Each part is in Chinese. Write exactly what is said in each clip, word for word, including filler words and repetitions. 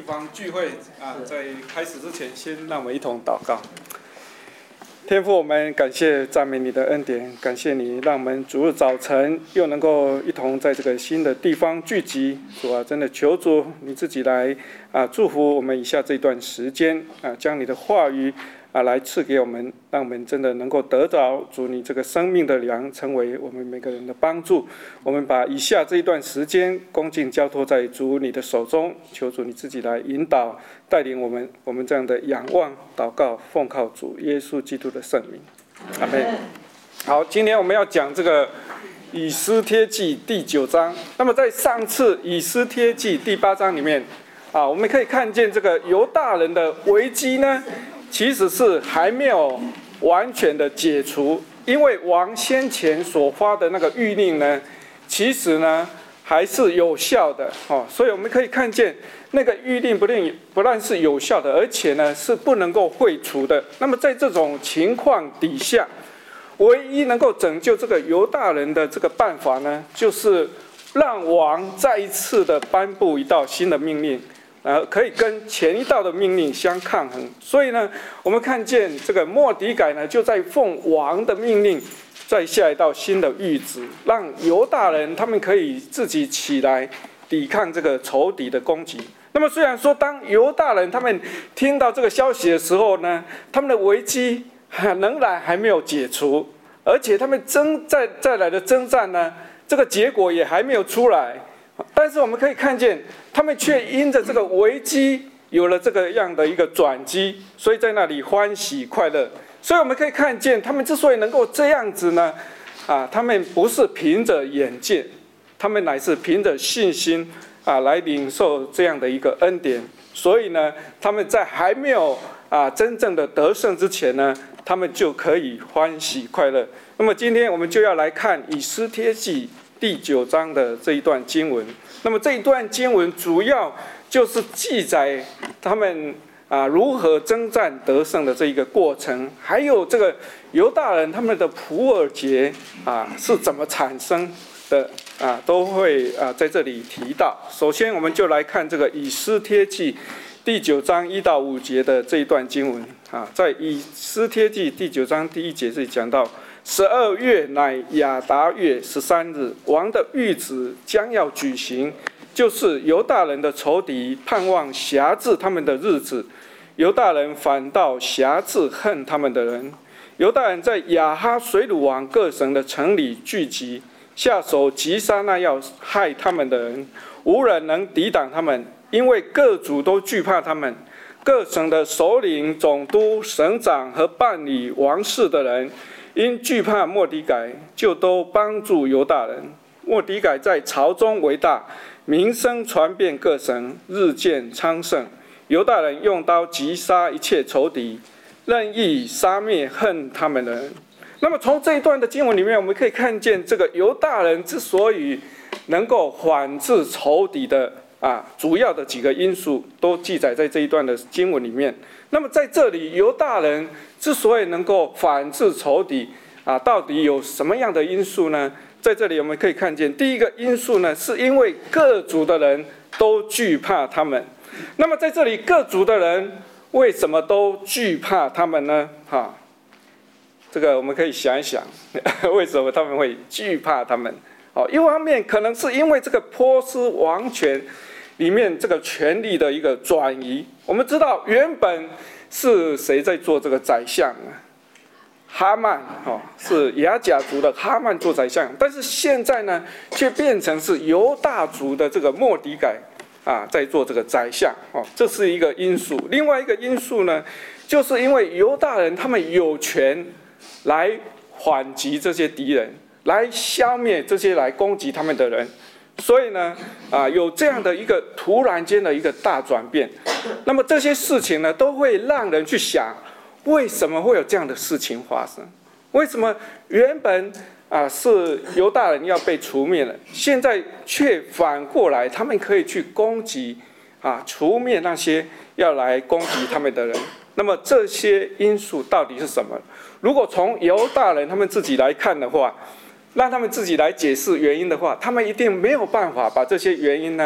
方聚会啊，在开始之前，先让我们一同祷告。天父，我们感谢赞美你的恩典，感谢你让我们主日早晨又能够一同在这个新的地方聚集。主啊，真的求主你自己来啊祝福我们以下这段时间啊，将你的话语啊来赐给我们，让我们真的能够得着主你这个生命的粮，成为我们每个人的帮助。我们把以下这一段时间恭敬交托在主你的手中，求主你自己来引导带领我们，我们这样的仰望祷告，奉靠主耶稣基督的圣名，阿们。好，今天我们要讲这个以斯帖记第九章。那么在上次以斯帖记第八章里面啊，我们可以看见这个犹大人的危机呢，其实是还没有完全的解除，因为王先前所发的那个谕令呢，其实呢还是有效的哦，所以我们可以看见那个谕令不但不但是有效的，而且呢是不能够废除的。那么在这种情况底下，唯一能够拯救这个犹大人的这个办法呢，就是让王再一次的颁布一道新的命令。呃，可以跟前一道的命令相抗衡，所以呢，我们看见这个末底改呢，就在奉王的命令，再下一道新的谕旨，让犹大人他们可以自己起来抵抗这个仇敌的攻击。那么虽然说，当犹大人他们听到这个消息的时候呢，他们的危机仍然还没有解除，而且他们征再再来的征战呢，这个结果也还没有出来。但是我们可以看见，他们却因着这个危机有了这个样的一个转机，所以在那里欢喜快乐。所以我们可以看见，他们之所以能够这样子呢，啊，他们不是凭着眼见，他们乃是凭着信心啊来领受这样的一个恩典。所以呢，他们在还没有啊真正的得胜之前呢，他们就可以欢喜快乐。那么今天我们就要来看以斯帖记第九章的这一段经文。那么这一段经文主要就是记载他们啊如何征战得胜的这一个过程，还有这个犹大人他们的普珥节啊是怎么产生的啊，都会啊在这里提到。首先我们就来看这个以斯帖记第九章一到五节的这一段经文啊，在以斯帖记第九章第一节这里讲到，十二月乃亚达月十三日，王的谕旨将要举行，就是犹大人的仇敌盼望辖制他们的日子，犹大人反倒辖制恨他们的人。犹大人在亚哈水鲁王各省的城里聚集，下手击杀那要害他们的人，无人能抵挡他们，因为各族都惧怕他们。各省的首领、总督、省长和办理王事的人，因惧怕末底改，就都帮助犹大人。末底改在朝中为大，名声传遍各省，日渐昌盛。犹大人用刀击杀一切仇敌，任意杀灭恨他们的人。那么从这一段的经文里面，我们可以看见，这个犹大人之所以能够反制仇敌的啊，主要的几个因素都记载在这一段的经文里面。那么在这里，犹大人之所以能够反制仇敌啊，到底有什么样的因素呢？在这里我们可以看见，第一个因素呢，是因为各族的人都惧怕他们。那么在这里，各族的人为什么都惧怕他们呢？哈，这个我们可以想一想，为什么他们会惧怕他们？哦，一方面可能是因为这个波斯王权里面这个权力的一个转移。我们知道原本是谁在做这个宰相啊？哈曼哦，是亚甲族的哈曼做宰相，但是现在呢，却变成是犹大族的这个末底改啊，在做这个宰相哦，这是一个因素。另外一个因素呢，就是因为犹大人他们有权来反击这些敌人，来消灭这些来攻击他们的人。所以呢，啊，有这样的一个突然间的一个大转变，那么这些事情呢，都会让人去想，为什么会有这样的事情发生？为什么原本啊是犹大人要被除灭了，现在却反过来，他们可以去攻击啊，除灭那些要来攻击他们的人？那么这些因素到底是什么？如果从犹大人他们自己来看的话，让他们自己来解释原因的话，他们一定没有办法把这些原因呢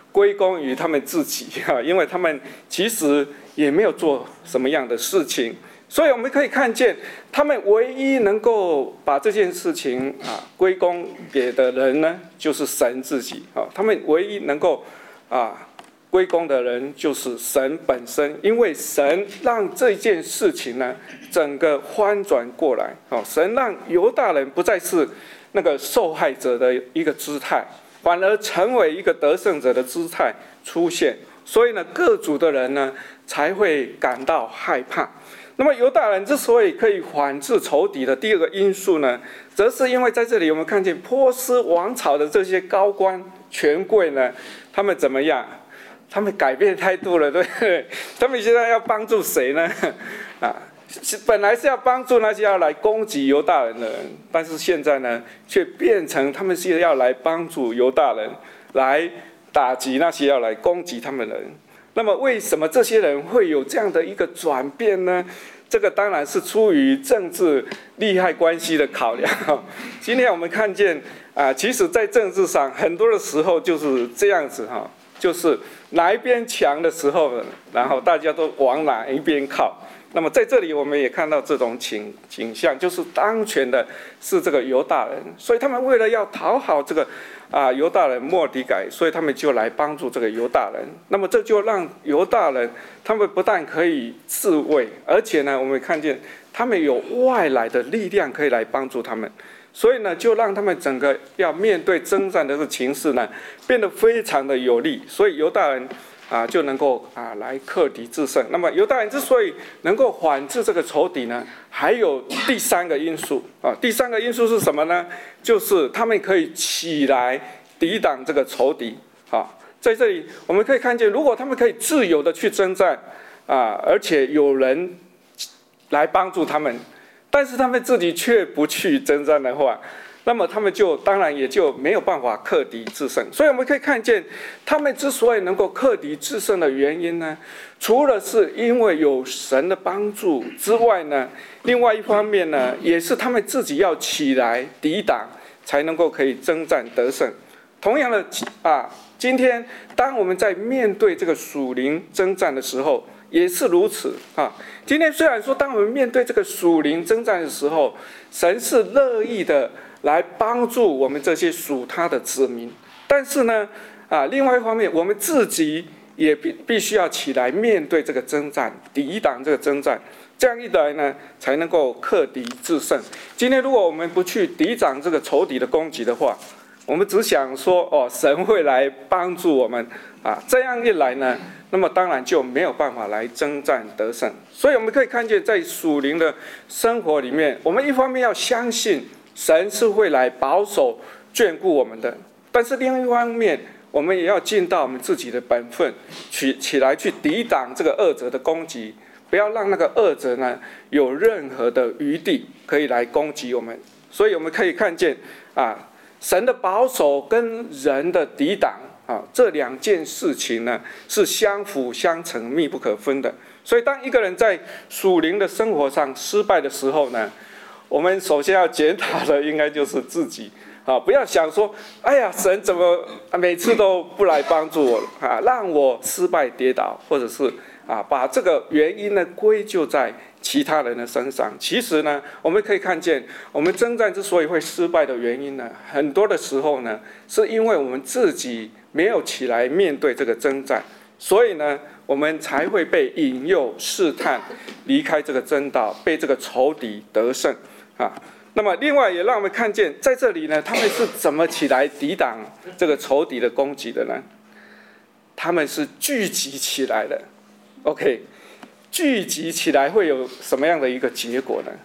归功于他们自己啊，因为他们其实也没有做什么样的事情，所以我们可以看见，他们唯一能够把这件事情啊归功给的人呢，就是神自己啊。他们唯一能够啊归功的人就是神本身，因为神让这件事情呢整个翻转过来啊，神让犹大人不再是那个受害者的一个姿态，反而成为一个得胜者的姿态出现，所以呢，各族的人呢才会感到害怕。那么犹大人之所以可以反制仇敌的第二个因素呢，则是因为在这里我们看见波斯王朝的这些高官权贵呢，他们怎么样？他们改变态度了，对不对？他们现在要帮助谁呢？啊，本来是要帮助那些要来攻击犹大人的人，但是现在呢，却变成他们是要来帮助犹大人，来打击那些要来攻击他们的人。那么为什么这些人会有这样的一个转变呢？这个当然是出于政治利害关系的考量。今天我们看见啊，其实在政治上很多的时候就是这样子哈，就是哪一边强的时候，然后大家都往哪一边靠。那么在这里我们也看到这种倾倾向，就是当权的是这个犹大人，所以他们为了要讨好这个啊犹大人末底改，所以他们就来帮助这个犹大人。那么这就让犹大人他们不但可以自卫，而且呢，我们看见他们有外来的力量可以来帮助他们，所以呢，就让他们整个要面对征战的这个情势呢，变得非常的有利。所以犹大人啊，就能够啊来克敌制胜。那么犹大人之所以能够反制这个仇敌呢，还有第三个因素啊。第三个因素是什么呢？就是他们可以起来抵挡这个仇敌。啊，在这里我们可以看见，如果他们可以自由的去征战啊，而且有人来帮助他们，但是他们自己却不去征战的话，那么他们就当然也就没有办法克敌制胜。所以我们可以看见，他们之所以能够克敌制胜的原因呢，除了是因为有神的帮助之外呢，另外一方面呢，也是他们自己要起来抵挡，才能够可以征战得胜。同样的啊，今天当我们在面对这个属灵征战的时候，也是如此啊。今天虽然说，当我们面对这个属灵征战的时候，神是乐意的来帮助我们这些属他的子民，但是呢，啊，另外一方面，我们自己也必必须要起来面对这个征战，抵挡这个征战，这样一来呢，才能够克敌制胜。今天如果我们不去抵挡这个仇敌的攻击的话，我们只想说哦，神会来帮助我们啊，这样一来呢，那么当然就没有办法来征战得胜。所以我们可以看见，在属灵的生活里面，我们一方面要相信神是会来保守眷顾我们的，但是另一方面，我们也要尽到我们自己的本分，起起来去抵挡这个恶者的攻击，不要让那个恶者呢有任何的余地可以来攻击我们。所以我们可以看见啊，神的保守跟人的抵挡啊，这两件事情呢是相辅相成、密不可分的。所以当一个人在属灵的生活上失败的时候呢，我们首先要检讨的应该就是自己啊，不要想说，哎呀，神怎么每次都不来帮助我啊，让我失败跌倒，或者是啊，把这个原因呢归咎在其他人的身上。其实呢，我们可以看见，我们征战之所以会失败的原因呢，很多的时候呢，是因为我们自己没有起来面对这个征战，所以呢，我们才会被引诱试探，离开这个真道，被这个仇敌得胜啊。那么另外也让我们看见，在这里呢，他们是怎么起来抵挡这个仇敌的攻击的呢？他们是聚集起来的。OK， 聚集起来会有什么样的一个结果呢？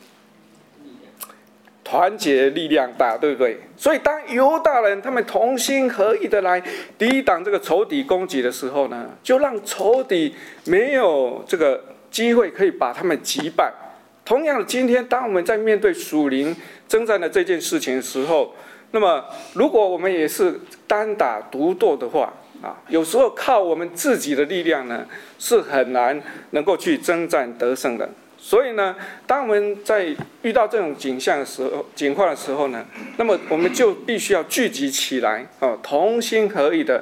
团结力量大，对不对？所以当犹大人他们同心合意的来抵挡这个仇敌攻击的时候呢，就让仇敌没有这个机会可以把他们击败。同样的，今天当我们在面对属灵征战的这件事情的时候，那么如果我们也是单打独斗的话啊，有时候靠我们自己的力量呢，是很难能够去征战得胜的。所以呢，当我们在遇到这种景象的时候、情况的时候呢，那么我们就必须要聚集起来啊，同心合意的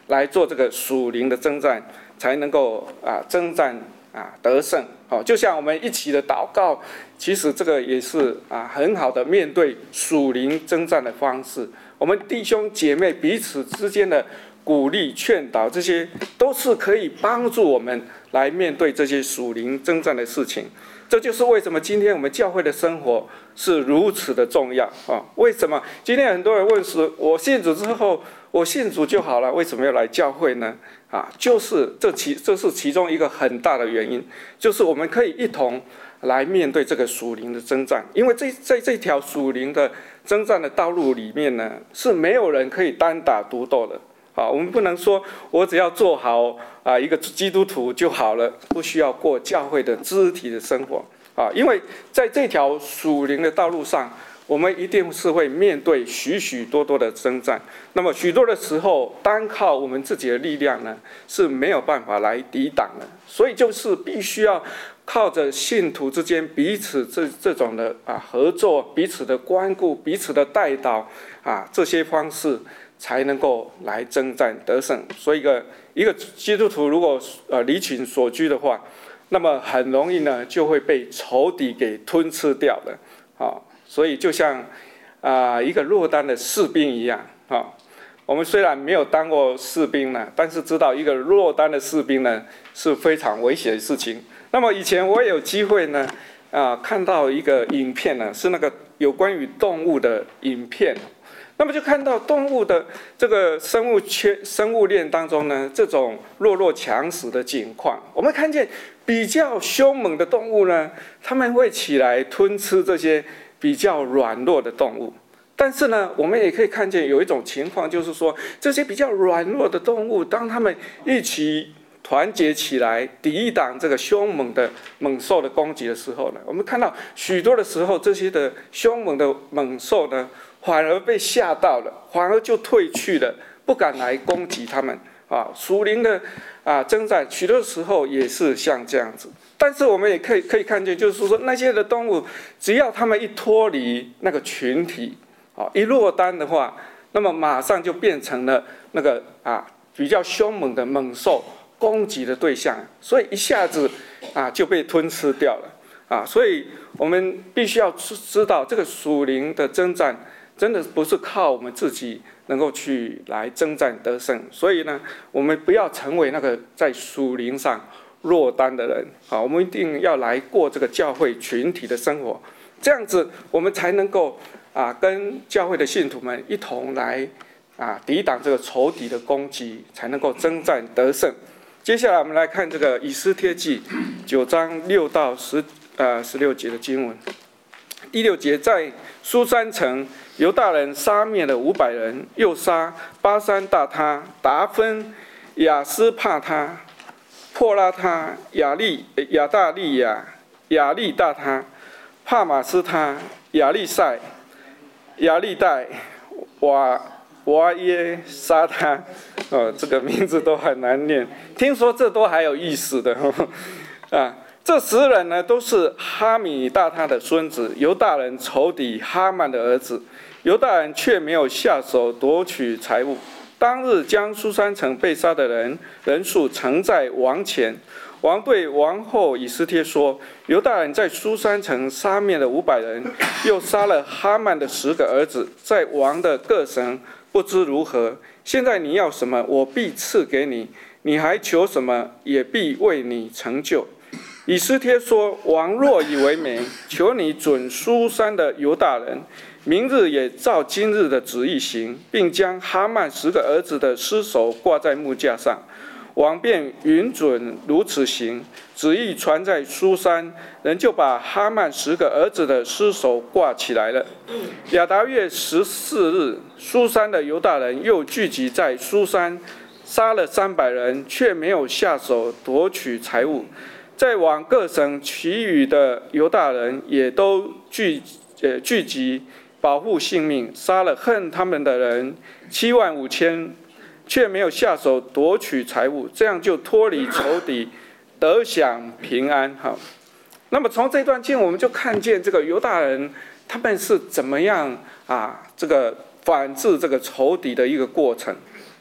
来做这个属灵的征战，才能够啊征战啊得胜。好，就像我们一起的祷告，其实这个也是啊很好的面对属灵征战的方式。我们弟兄姐妹彼此之间的鼓励、劝导，这些都是可以帮助我们来面对这些属灵征战的事情。这就是为什么今天我们教会的生活是如此的重要啊！为什么今天很多人问说，我信主之后，我信主就好了，为什么要来教会呢？啊，就是这其这是其中一个很大的原因，就是我们可以一同来面对这个属灵的征战，因为这在这条属灵的征战的道路里面呢，是没有人可以单打独斗的。啊，我们不能说我只要做好啊一个基督徒就好了，不需要过教会的肢体的生活啊，因为在这条属灵的道路上，我们一定是会面对许许多多的征战。那么许多的时候，单靠我们自己的力量呢，是没有办法来抵挡的。所以就是必须要靠着信徒之间彼此这这种的啊合作，彼此的关顾，彼此的带导啊这些方式，才能够来征战得胜。所以一个一个基督徒如果呃离群索居的话，那么很容易呢就会被仇敌给吞吃掉了啊。所以就像啊、呃、一个落单的士兵一样啊。我们虽然没有当过士兵呢，但是知道一个落单的士兵呢是非常危险的事情。那么以前我也有机会呢啊、呃、看到一个影片呢，是那个有关于动物的影片。那么就看到动物的这个生物圈、生物链当中呢，这种弱肉强食的情况。我们看见比较凶猛的动物呢，他们会起来吞吃这些比较软弱的动物。但是呢，我们也可以看见有一种情况，就是说这些比较软弱的动物，当他们一起团结起来抵挡这个凶猛的猛兽的攻击的时候呢，我们看到许多的时候，这些的凶猛的猛兽呢，反而被吓到了，反而就退去了，不敢来攻击他们啊。属灵的啊征战，许多时候也是像这样子。但是我们也可以可以看见，就是说那些的动物，只要他们一脱离那个群体，啊，一落单的话，那么马上就变成了那个啊比较凶猛的猛兽攻击的对象，所以一下子啊就被吞吃掉了啊。所以我们必须要知道，这个属灵的征战，真的不是靠我们自己能够去来征战得胜。所以呢，我们不要成为那个在属灵上落单的人啊，我们一定要来过这个教会群体的生活，这样子我们才能够啊跟教会的信徒们一同来啊抵挡这个仇敌的攻击，才能够征战得胜。接下来我们来看这个以斯帖记九章六到十呃十六节的经文。第六节，在书珊城，犹大人杀灭了五百人，又杀巴珊大他、达芬、亚斯帕他、破拉他、亚利亚大利亚、亚利大他、帕马斯他、亚利赛、亚利代、瓦瓦耶沙他，哦，这个名字都很难念，听说这都还有意思的呵呵啊。这十人呢，都是哈米大他的孙子，犹大人仇敌哈曼的儿子。犹大人却没有下手夺取财物。当日将书珊城被杀的人人数呈在王前。王对王后以斯帖说：犹大人在书珊城杀灭了五百人，又杀了哈曼的十个儿子，在王的各省不知如何。现在你要什么，我必赐给你；你还求什么，也必为你成就。以斯帖说：王若以为美，求你准书珊的犹大人，明日也照今日的旨意行，并将哈曼十个儿子的尸首挂在木架上。王便允准如此行，旨意传在书珊，人就把哈曼十个儿子的尸首挂起来了。亚达月十四日，书珊的犹大人又聚集在书珊，杀了三百人，却没有下手夺取财物。再往各省其余的犹大人也都聚呃聚集，保护性命，杀了恨他们的人七万五千，却没有下手夺取财物，这样就脱离仇敌，得享平安。好，那么从这段经我们就看见这个犹大人他们是怎么样啊，这个反制这个仇敌的一个过程啊。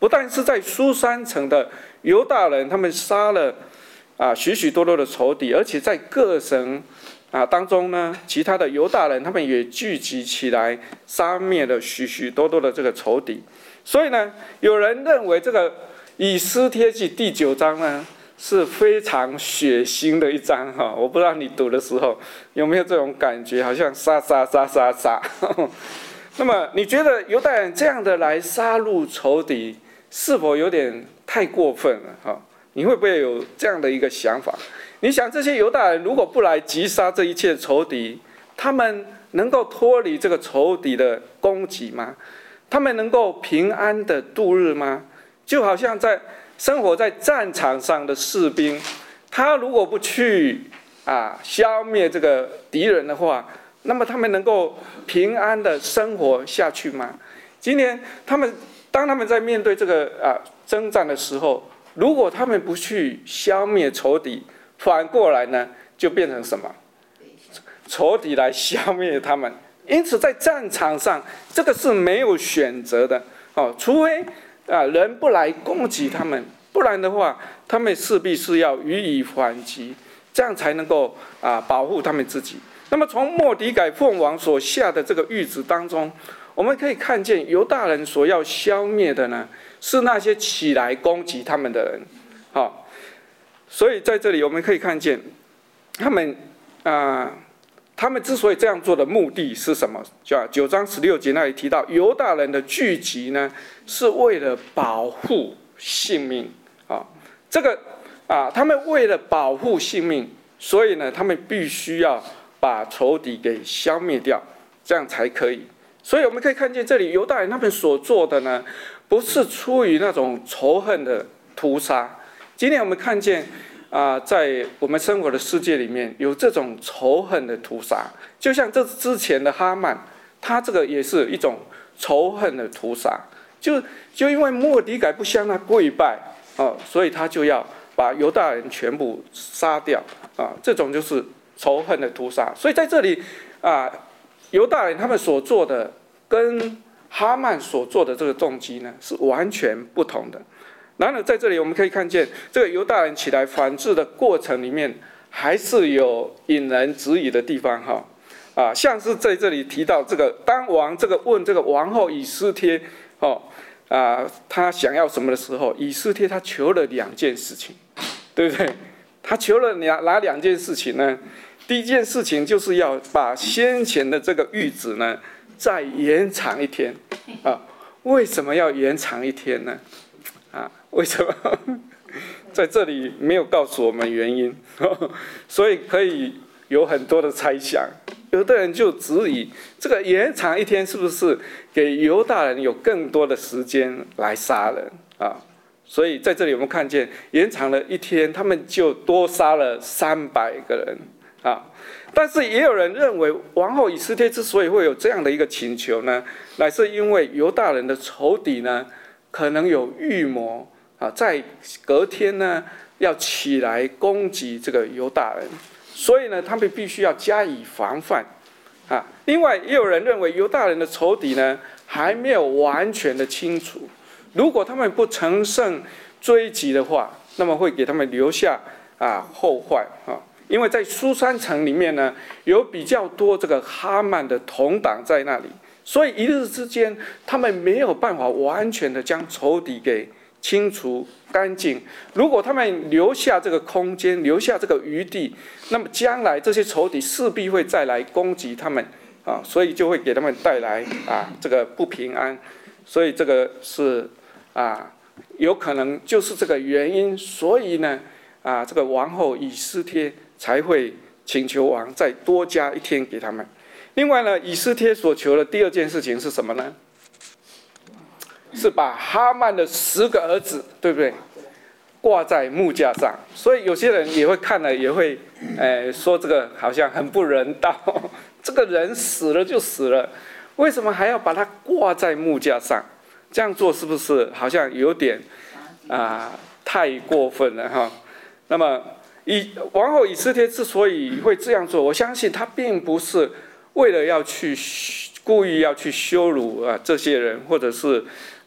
不但是在书珊城的犹大人，他们杀了啊许许多多的仇敌，而且在各省啊当中呢，其他的犹大人他们也聚集起来，杀灭了许许多多的这个仇敌。所以呢，有人认为这个以斯帖记第九章呢是非常血腥的一章哈，我不知道你读的时候有没有这种感觉，好像杀杀杀杀杀。那么你觉得犹大人这样的来杀戮仇敌，是否有点太过分了哈？你会不会有这样的一个想法？你想这些犹大人如果不来击杀这一切仇敌，他们能够脱离这个仇敌的攻击吗？他们能够平安的度日吗？就好像在生活在战场上的士兵，他如果不去啊消灭这个敌人的话，那么他们能够平安的生活下去吗？今天他们当他们在面对这个啊征战的时候，如果他们不去消灭仇敌，反过来呢，就变成什么？仇敌来消灭他们。因此，在战场上，这个是没有选择的哦，除非啊人不来攻击他们，不然的话，他们势必是要予以反击，这样才能够啊保护他们自己。那么，从末底改凤王所下的这个谕旨当中，我们可以看见犹大人所要消灭的呢，是那些起来攻击他们的人。好、哦，所以在这里我们可以看见，他们啊。他们之所以这样做的目的是什么？就九章十六节那里提到，犹大人的聚集呢，是为了保护性命啊。这个啊，他们为了保护性命，所以呢，他们必须要把仇敌给消灭掉，这样才可以。所以我们可以看见，这里犹大人他们所做的呢，不是出于那种仇恨的屠杀。今天我们看见。啊、呃，在我们生活的世界里面，有这种仇恨的屠杀，就像这之前的哈曼，他这个也是一种仇恨的屠杀，就就因为末底改不向他跪拜啊、呃，所以他就要把犹大人全部杀掉啊、呃，这种就是仇恨的屠杀。所以在这里啊、呃，犹大人他们所做的跟哈曼所做的这个动机呢，是完全不同的。然而，在这里我们可以看见，这个犹大人起来反制的过程里面，还是有引人质疑的地方哈。啊，像是在这里提到这个，当王这个问这个王后以斯帖，哦，啊，他想要什么的时候，以斯帖他求了两件事情，对不对？他求了哪哪两件事情呢？第一件事情就是要把先前的这个谕旨呢，再延长一天。啊，为什么要延长一天呢？啊，为什么在这里没有告诉我们原因？所以可以有很多的猜想。有的人就质疑，这个延长一天是不是给犹大人有更多的时间来杀人啊？所以在这里我们看见，延长了一天，他们就多杀了三百个人啊。但是也有人认为，王后以斯帖之所以会有这样的一个请求呢，乃是因为犹大人的仇敌呢，可能有预谋啊，在隔天呢要起来攻击这个犹大人，所以呢他们必须要加以防范啊。另外也有人认为犹大人的仇敌呢还没有完全的清除，如果他们不乘胜追击的话，那么会给他们留下啊后患啊。因为在书珊城里面呢，有比较多这个哈曼的同党在那里。所以一日之间，他们没有办法完全的将仇敌给清除干净。如果他们留下这个空间，留下这个余地，那么将来这些仇敌势必会再来攻击他们啊，所以就会给他们带来啊这个不平安。所以这个是啊有可能就是这个原因，所以呢啊这个王后以斯帖才会请求王再多加一天给他们。另外呢，以斯帖所求的第二件事情是什么呢？是把哈曼的十个儿子，对不对？挂在木架上。所以有些人也会看了，也会，呃，说这个好像很不人道。这个人死了就死了，为什么还要把他挂在木架上？这样做是不是好像有点啊、呃、太过分了哈？那么以王后以斯帖之所以会这样做，我相信他并不是为了要去故意要去羞辱啊这些人，或者是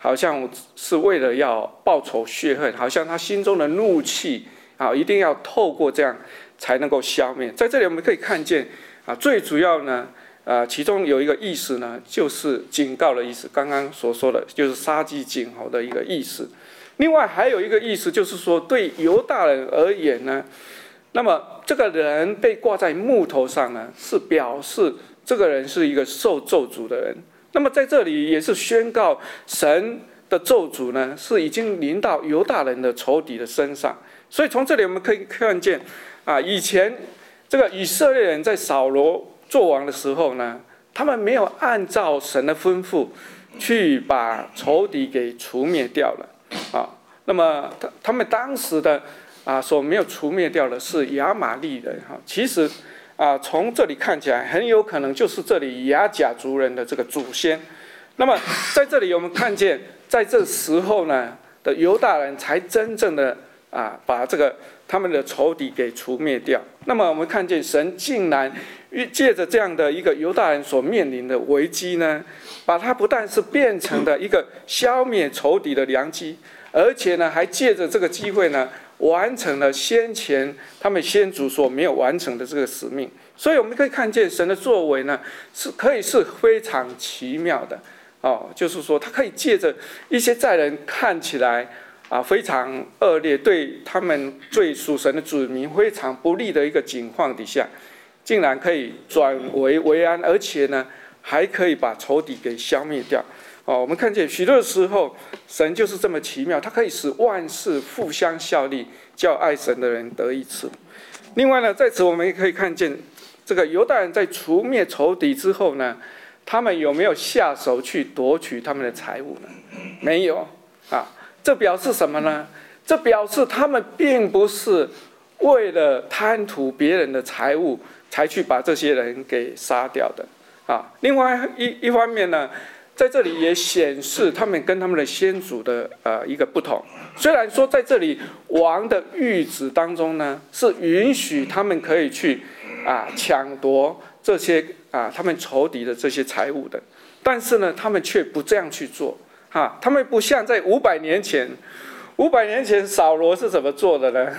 好像是为了要报仇雪恨，好像他心中的怒气啊，一定要透过这样才能够消灭。在这里我们可以看见啊，最主要呢，啊，其中有一个意思呢，就是警告的意思。刚刚所说的就是杀鸡儆猴的一个意思。另外还有一个意思，就是说对犹大人而言呢，那么这个人被挂在木头上呢，是表示这个人是一个受咒诅的人。那么在这里也是宣告神的咒诅呢，是已经临到犹大人的仇敌的身上。所以从这里我们可以看见啊，以前这个以色列人在扫罗做王的时候呢，他们没有按照神的吩咐去把仇敌给除灭掉了啊。那么他他们当时的啊所没有除灭掉的是亚玛力人哈。其实啊从这里看起来很有可能就是这里亚甲族人的这个祖先。那么在这里我们看见，在这时候呢的犹大人才真正的啊把这个他们的仇敌给除灭掉。那么我们看见神竟然借着这样的一个犹大人所面临的危机呢，把它不但是变成了一个消灭仇敌的良机，而且呢还借着这个机会呢，完成了先前他们先祖所没有完成的这个使命。所以我们可以看见神的作为呢，是可以是非常奇妙的哦，就是说他可以借着一些在人看起来啊非常恶劣，对他们对属神的子民非常不利的一个境况底下，竟然可以转危为安，而且呢还可以把仇敌给消灭掉。哦，我们看见许多的时候，神就是这么奇妙，他可以使万事互相效力，叫爱神的人得益处。另外呢，在此我们也可以看见，这个犹大人在除灭仇敌之后呢，他们有没有下手去夺取他们的财物呢？没有啊。这表示什么呢？这表示他们并不是为了贪图别人的财物才去把这些人给杀掉的啊。另外 一, 一方面呢，在这里也显示他们跟他们的先祖的呃一个不同。虽然说在这里王的谕旨当中呢，是允许他们可以去啊抢夺这些啊他们仇敌的这些财物的，但是呢，他们却不这样去做啊。他们不像在五百年前，五百年前扫罗是怎么做的呢？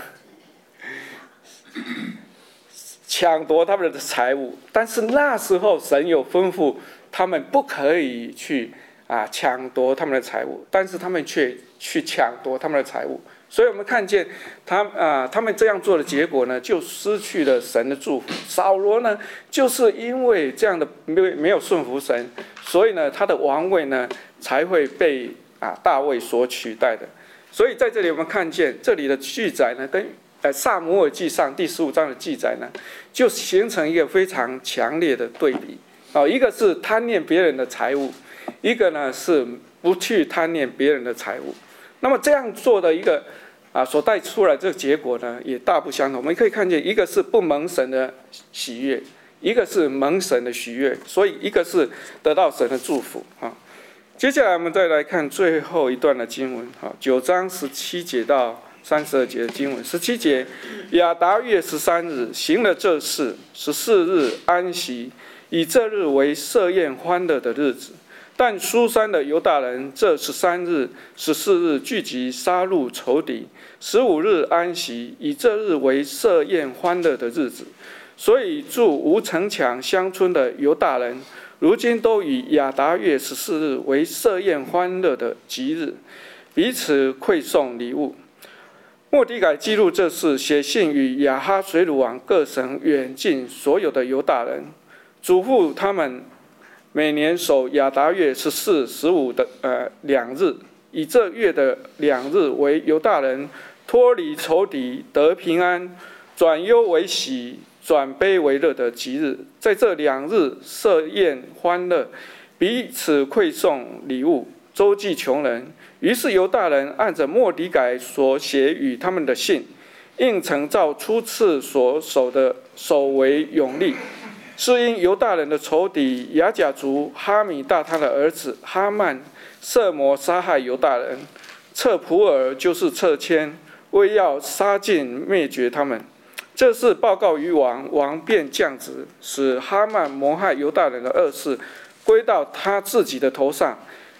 抢夺他们的财物，但是那时候神有吩咐他们不可以去啊抢夺他们的财物，但是他们却去抢夺他们的财物。所以我们看见他啊，他们这样做的结果呢，就失去了神的祝福。扫罗呢，就是因为这样的没没有顺服神，所以呢，他的王位呢才会被啊大卫所取代的。所以在这里我们看见这里的记载呢，跟呃撒母耳记上第十五章的记载呢，就形成一个非常强烈的对比。哦，一个是贪恋别人的财物，一个呢是不去贪恋别人的财物。那么这样做的一个啊所带出来这个结果呢，也大不相同。我们可以看见，一个是不蒙神的喜悦，一个是蒙神的喜悦，所以一个是得到神的祝福啊。接下来我们再来看最后一段的经文啊，九章十七节到三十二节的经文。十七节，亚达月十三日行了这事，十四日安息，以这日为设宴欢乐的日子。但书珊的犹大人这十三日、十四日聚集杀戮仇敌，十五日安息，以这日为设宴欢乐的日子。所以住无城墙乡村的犹大人，如今都以亚达月十四日为设宴欢乐的吉日，彼此馈送礼物。末底改记录这事，写信与亚哈水鲁王各省远近所有的犹大人，嘱咐他们每年守亚达月十四、十五的呃两日，以这月的两日为犹大人脱离仇敌、得平安、转忧为喜、转悲为乐的吉日。在这两日设宴欢乐，彼此馈送礼物，周济穷人。于是犹大人按着末底改所写与他们的信，应承照初次所守的守为永立。是因犹大人的仇敌亚甲族哈米大他的儿子哈曼设谋杀害犹大人，策普尔就是策迁，为要杀尽灭绝他们。这事报告于王，王便降旨，使哈曼谋害犹大人的恶事归到他自己的头上。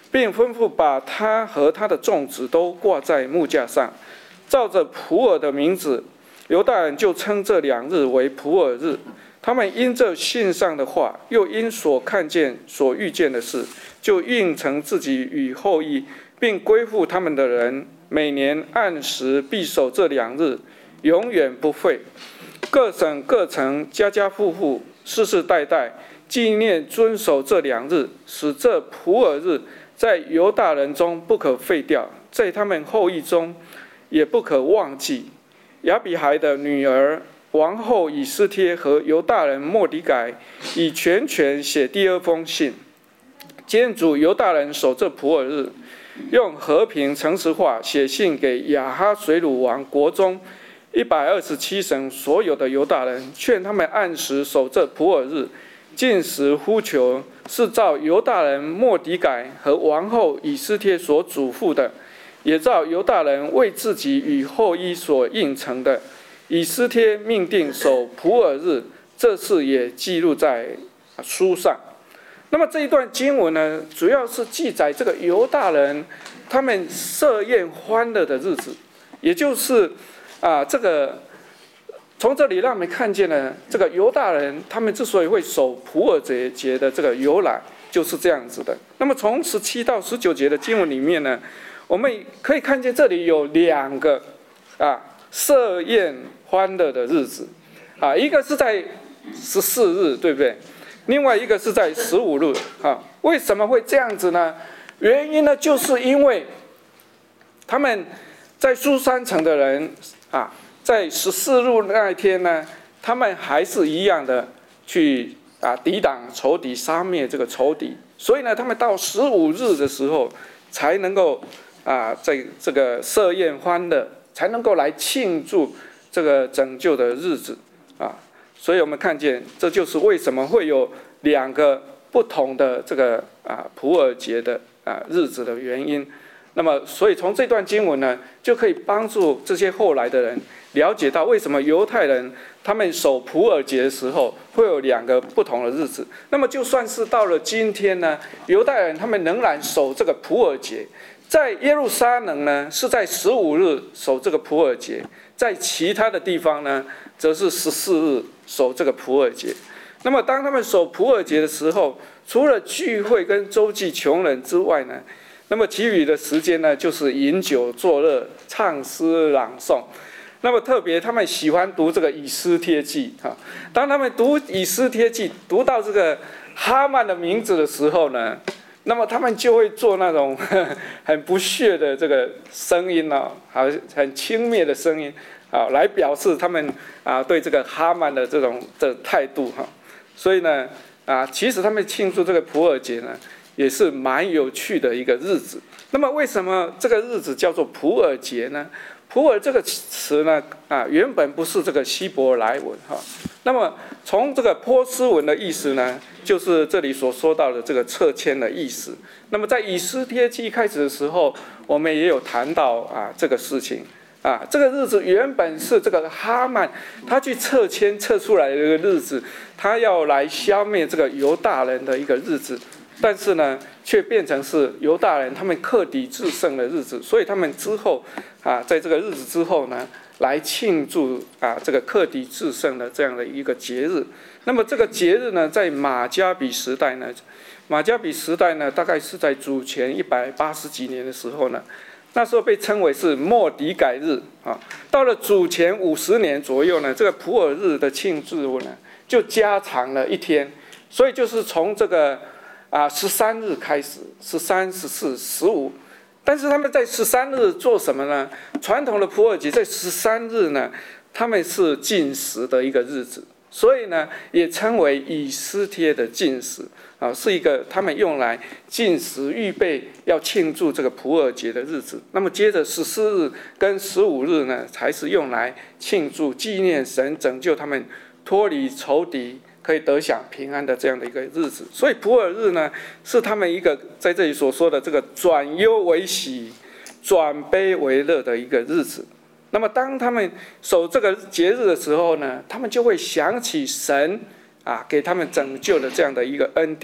并吩咐把他和他的众子都挂在木架上，照着普尔的名字，犹大人就称这两日为普尔日。他们因这信上的话，又因所看见、所遇见的事，就应承自己与后裔，并归附他们的人，每年按时必守这两日，永远不废。各省各城家家户户世世代代纪念遵守这两日，使这普尔日在犹大人中不可废掉，在他们后裔中也不可忘记。亚比海的女儿王后以斯帖和犹大人末底改以全权写第二封信，监主犹大人守这普尔日，用和平诚实话写信给亚哈水鲁王国中一百二十七省所有的犹大人，劝他们按时守这普尔日，禁食呼求，是照犹大人末底改和王后以斯帖所嘱咐的，也照犹大人为自己与后裔所应承的。以斯帖命定守普尔日，这事也记录在书上。那么这一段经文呢，主要是记载这个犹大人他们设宴欢乐的日子，也就是啊，这个从这里让我们看见了这个犹大人他们之所以会守普尔节节的这个由来，就是这样子的。那么从十七到十九节的经文里面呢，我们可以看见这里有两个啊设宴欢乐的日子啊，一个是在十四日，对不对？另外一个是在十五日啊。为什么会这样子呢？原因呢，就是因为他们在苏珊城的人啊，在十四日那一天呢，他们还是一样的去啊抵挡仇敌，杀灭这个仇敌。所以呢，他们到十五日的时候才能够啊，在这个设宴欢乐，才能够来庆祝这个拯救的日子啊。所以我们看见，这就是为什么会有两个不同的这个啊普尔节的啊日子的原因。那么，所以从这段经文呢，就可以帮助这些后来的人了解到，为什么犹太人他们守普尔节的时候会有两个不同的日子。那么，就算是到了今天呢，犹太人他们仍然守这个普尔节，在耶路撒冷呢是在十五日守这个普尔节，在其他的地方呢，则是十四日守这个普尔节。那么，当他们守普尔节的时候，除了聚会跟周济穷人之外呢，那么其余的时间呢，就是饮酒作乐、唱诗朗诵。那么特别，他们喜欢读这个以斯帖记哈。当他们读以斯帖记，读到这个哈曼的名字的时候呢，那么他们就会做那种呵呵很不屑的这个声音啊，好很轻蔑的声音啊，来表示他们啊对这个哈曼的这种的态度哈。所以呢啊，其实他们庆祝这个普尔节呢，也是蛮有趣的一个日子。那么为什么这个日子叫做普尔节呢？普尔这个词呢，啊，原本不是这个希伯来文哈。那么从这个波斯文的意思呢，就是这里所说到的这个撤迁的意思。那么在以斯帖记开始的时候，我们也有谈到啊这个事情啊，这个日子原本是这个哈曼他去撤迁撤出来的一个日子，他要来消灭这个犹大人的一个日子。但是呢，却变成是犹大人他们克敌制胜的日子，所以他们之后啊，在这个日子之后呢，来庆祝啊这个克敌制胜的这样的一个节日。那么这个节日呢，在马加比时代呢，马加比时代呢，大概是在主前一百八十几年的时候呢，那时候被称为是末底改日啊。到了主前五十年左右呢，这个普尔日的庆祝呢，就加长了一天，所以就是从这个。啊，十三日开始，十三、十四、十五，但是他们在十三日做什么呢？传统的普尔节在十三日呢，他们是禁食的一个日子，所以呢，也称为以斯帖的禁食啊，是一个他们用来禁食预备要庆祝这个普尔节的日子。那么接着十四日跟十五日呢，才是用来庆祝纪念神拯救他们脱离仇敌，可以得享平安的这样的一个日子。所以普尔日呢，是他们一个在这里所说的这个转忧为喜、转悲为乐的一个日子。那么当他们守这个节日的时候呢，他们就会想起神啊给他们拯救的这样的一个恩典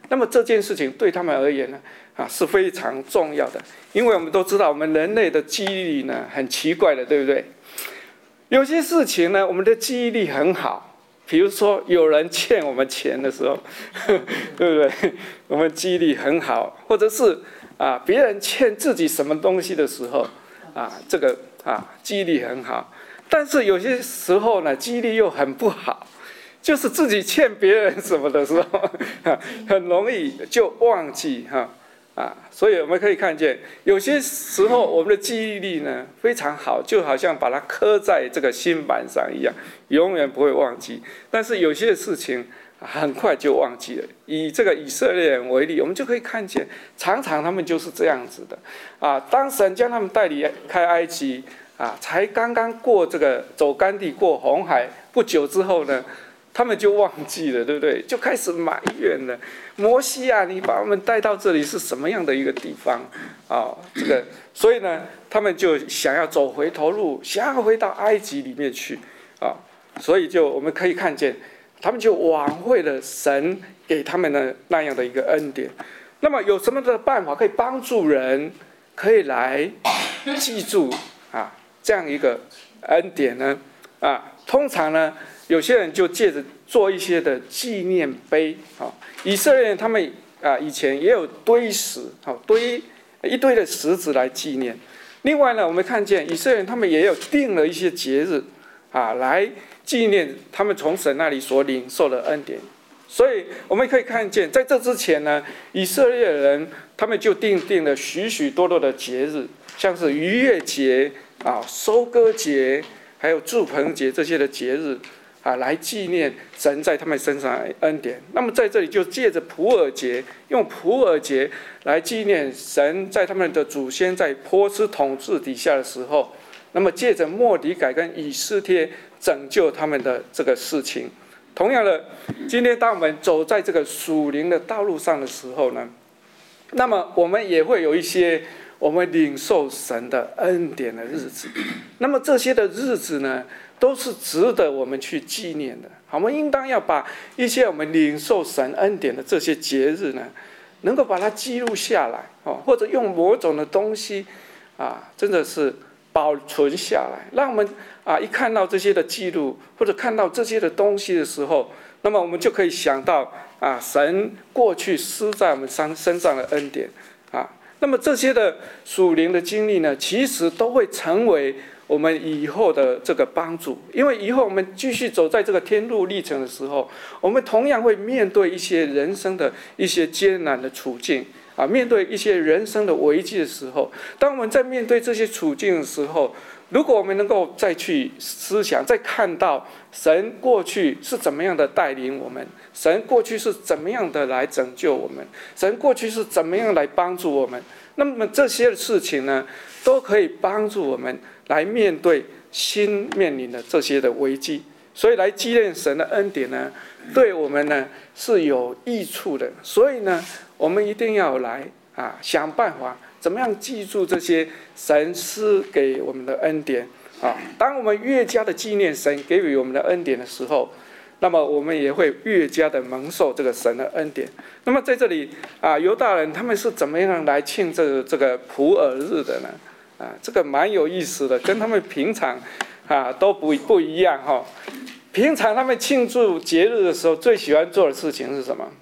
那么这件事情对他们而言呢，啊是非常重要的，因为我们都知道我们人类的记忆力呢很奇怪的，对不对？有些事情呢，我们的记忆力很好，比如说有人欠我们钱的时候，对不对？我们记忆力很好，或者是啊别人欠自己什么东西的时候，啊这个啊记忆力很好。但是有些时候呢，记忆力又很不好，就是自己欠别人什么的时候，很容易就忘记哈啊。所以我们可以看见，有些时候我们的记忆力呢非常好，就好像把它刻在这个心板上一样，永远不会忘记。但是有些事情很快就忘记了。以这个以色列人为例，我们就可以看见，常常他们就是这样子的啊。当神将他们带离开埃及。啊，才刚刚过这个走干地过红海不久之后呢，他们就忘记了，对不对？就开始埋怨了，摩西啊，你把我们带到这里是什么样的一个地方啊？这个，所以呢，他们就想要走回头路，想要回到埃及里面去啊。所以就我们可以看见，他们就挽回了神给他们的那样的一个恩典。那么有什么的办法可以帮助人可以来记住啊？这样一个恩典呢，啊，通常呢，有些人就借着做一些的纪念碑啊。以色列人他们啊，以前也有堆石，好堆一堆的石子来纪念。另外呢，我们看见以色列人他们也有定了一些节日啊，来纪念他们从神那里所领受的恩典。所以我们可以看见，在这之前呢，以色列人他们就定定了许许多多的节日，像是逾越节。啊，收割节，还有住棚节这些的节日，啊，来纪念神在他们身上的恩典。那么在这里就借着普珥节，用普珥节来纪念神在他们的祖先在波斯统治底下的时候，那么借着末底改跟以斯帖拯救他们的这个事情。同样的，今天当我们走在这个属灵的道路上的时候呢，那么我们也会有一些。我们领受神的恩典的日子，那么这些的日子呢，都是值得我们去纪念的。我们应当要把一些我们领受神恩典的这些节日呢，能够把它记录下来，或者用某种的东西啊，真的是保存下来，让我们啊一看到这些的记录，或者看到这些的东西的时候，那么我们就可以想到啊，神过去施在我们身身上的恩典啊。那么这些的属灵的经历呢，其实都会成为我们以后的这个帮助，因为以后我们继续走在这个天路历程的时候，我们同样会面对一些人生的一些艰难的处境啊，面对一些人生的危机的时候，当我们在面对这些处境的时候，如果我们能够再去思想，再看到神过去是怎么样的带领我们，神过去是怎么样的来拯救我们，神过去是怎么样来帮助我们，那么这些事情呢，都可以帮助我们来面对新面临的这些的危机。所以来纪念神的恩典呢，对我们呢是有益处的。所以呢，我们一定要来啊想办法，怎么样记住这些神施给我们的恩典啊？当我们越加的纪念神给予我们的恩典的时候，那么我们也会越加的蒙受这个神的恩典。那么在这里啊，犹大人他们是怎么样来庆祝这个普珥日的呢？啊，这个蛮有意思的，跟他们平常啊都不不一样哈、哦。平常他们庆祝节日的时候，最喜欢做的事情是什么？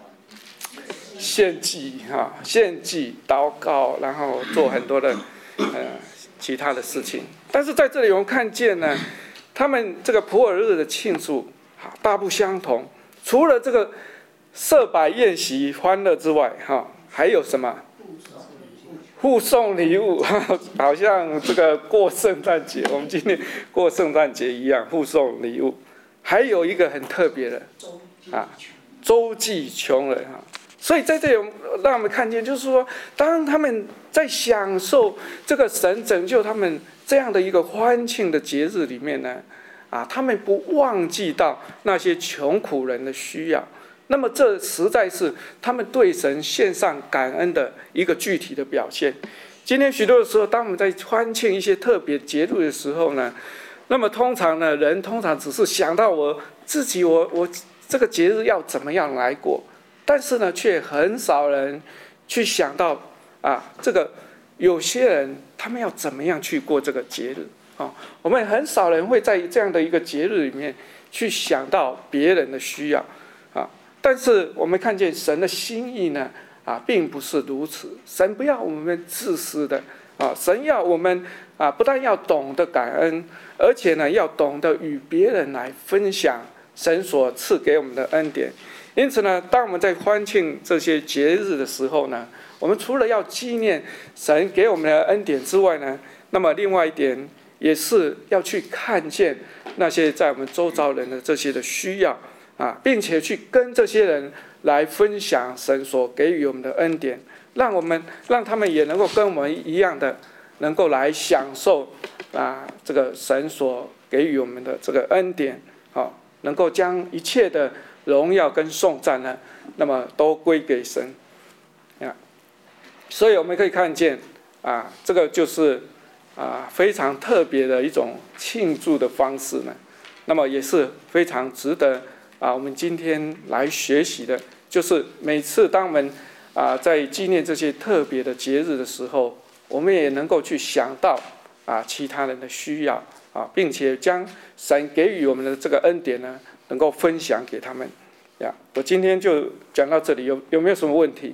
献祭哈，献祭、祷告，然后做很多的呃其他的事情。但是在这里我们看见呢，他们这个普珥日的庆祝啊大不相同。除了这个设摆宴席欢乐之外，哈，还有什么？互送礼物，好像这个过圣诞节，我们今天过圣诞节一样，互送礼物。还有一个很特别的啊，周济穷人啊。所以在这里让我们看见，就是说，当他们在享受这个神拯救他们这样的一个欢庆的节日里面呢，啊，他们不忘记到那些穷苦人的需要。那么这实在是他们对神献上感恩的一个具体的表现。今天许多的时候，当我们在欢庆一些特别节日的时候呢，那么通常呢，人通常只是想到我自己我，我我这个节日要怎么样来过。 但是呢，却很少人去想到啊，这个有些人他们要怎么样去过这个节日啊？我们很少人会在这样的一个节日里面去想到别人的需要啊。但是我们看见神的心意呢，啊，并不是如此。神不要我们自私的啊，神要我们啊，不但要懂得感恩，而且呢，要懂得与别人来分享神所赐给我们的恩典。因此呢，当我们在欢庆这些节日的时候呢，我们除了要纪念神给我们的恩典之外呢，那么另外一点也是要去看见那些在我们周遭人的这些的需要啊，并且去跟这些人来分享神所给予我们的恩典，让我们让他们也能够跟我们一样的，能够来享受啊这个神所给予我们的这个恩典，啊，能够将一切的荣耀跟颂赞呢，那么都归给神啊。所以我们可以看见啊，这个就是啊非常特别的一种庆祝的方式呢，那么也是非常值得啊我们今天来学习的，就是每次当我们啊在纪念这些特别的节日的时候，我们也能够去想到啊其他人的需要啊，并且将神给予我们的这个恩典呢，能够分享给他们呀。我今天就讲到这里，有有没有什么问题？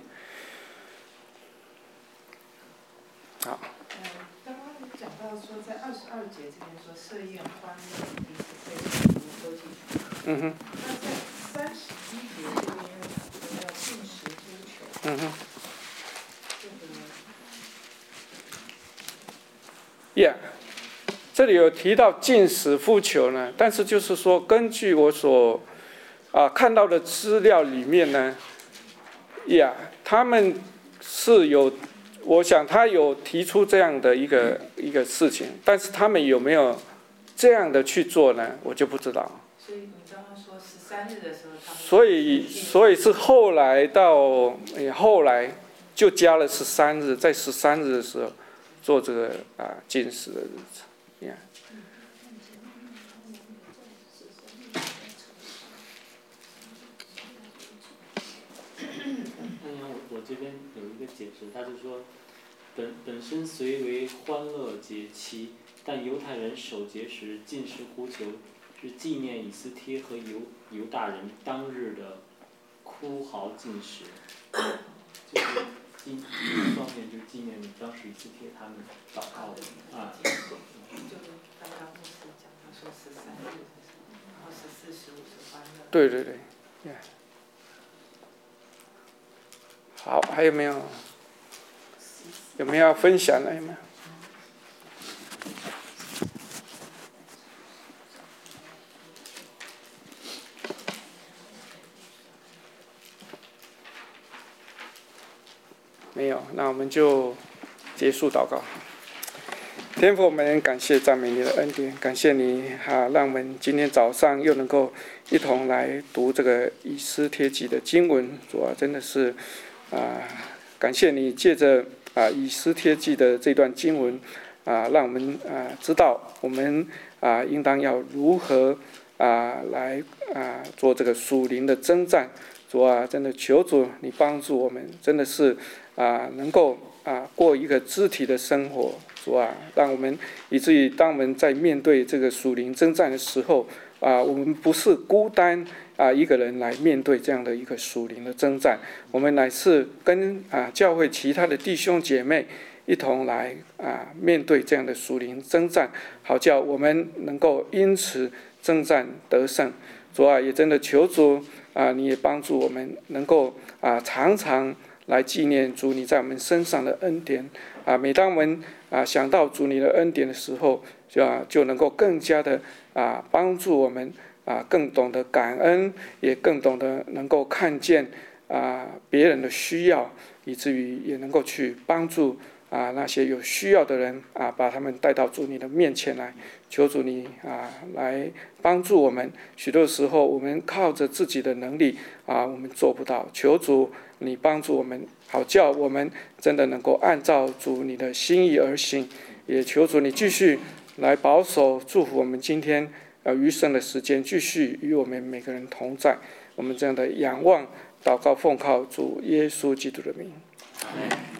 好。 呃，刚刚讲到说，在二十二节这边说设宴欢乐，彼此配合，如歌祭。 嗯哼。 那在三十一节这边说要禁食呼求。 嗯哼。 这个。 Yeah， 这里有提到禁食呼求呢，但是就是说，根据我所啊看到的资料里面呢 ，Yeah， 他们是有。我想他有提出这样的一个一个事情，但是他们有没有这样的去做呢？我就不知道。 所以你刚刚说十三日的时候，他们所以所以是后来到后来就加了十三日，在十三日的时候做这个啊禁食的日子，你看。 我这边有一个解释，他就说，本本身虽为欢乐节期，但犹太人守节时禁食呼求，是纪念以斯帖和犹犹大人当日的哭嚎禁食，就是纪一方面就纪念当时以斯帖他们祷告的啊。 就是刚刚牧师讲，他说十三日的时候，然后十四、十五是欢乐。 对对对， yeah。好，还有没有？有没有要分享的？有没有？没有，那我们就结束祷告。天父，我们感谢赞美你的恩典，感谢你啊，让我们今天早上又能够一同来读这个以斯帖记的经文。主啊，真的是。啊，感谢你借着啊以斯帖记的这段经文啊，让我们啊知道我们啊应当要如何啊来啊做这个属灵的征战。主啊，真的求主你帮助我们，真的是啊能够啊过一个肢体的生活。主啊，让我们以至于当我们在面对这个属灵征战的时候啊，我们不是孤单啊一个人来面对这样的一个属灵的征战，我们乃是跟啊教会其他的弟兄姐妹一同来啊面对这样的属灵征战，好叫我们能够因此征战得胜。主啊，也真的求主啊，你也帮助我们能够啊常常来纪念主你在我们身上的恩典啊。每当我们啊想到主你的恩典的时候，就啊就能够更加的啊帮助我们啊更懂得感恩，也更懂得能够看见啊别人的需要，以至于也能够去帮助啊那些有需要的人啊，把他们带到主你的面前来。求主你啊来帮助我们。许多时候我们靠着自己的能力啊，我们做不到。求主你帮助我们，好叫我们真的能够按照主你的心意而行。也求主你继续来保守祝福我们今天呃余生的时间，继续与我们每个人同在。我们这样的仰望祷告奉靠主耶稣基督的名。 阿们。